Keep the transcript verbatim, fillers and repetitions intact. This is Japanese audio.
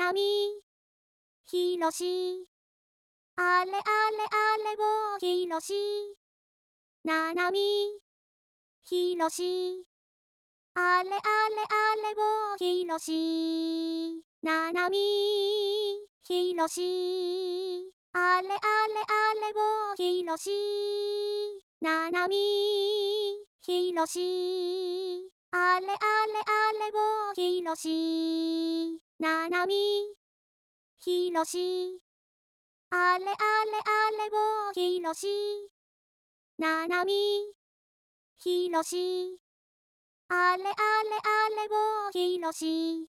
なみひろしあれあれあれをひろしななみひろしあれあれあれをひろしななみひろしあれあれあれをひろしななみひろしあれあれあれをひろしななみひろしあれあれあれをひろしななみひろしあれあれあれをひろし